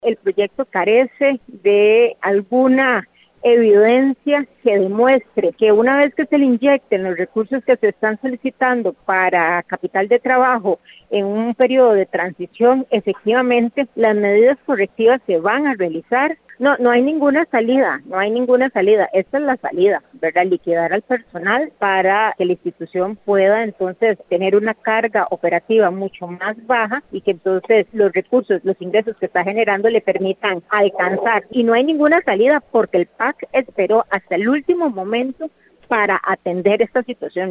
El proyecto carece de alguna evidencia que demuestre que una vez que se le inyecten los recursos que se están solicitando para capital de trabajo en un periodo de transición, efectivamente las medidas correctivas se van a realizar. No hay ninguna salida, esta es la salida, ¿verdad? Liquidar al personal para que la institución pueda entonces tener una carga operativa mucho más baja y que entonces los recursos, los ingresos que está generando le permitan alcanzar. Y no hay ninguna salida porque el PAC esperó hasta el último momento para atender esta situación.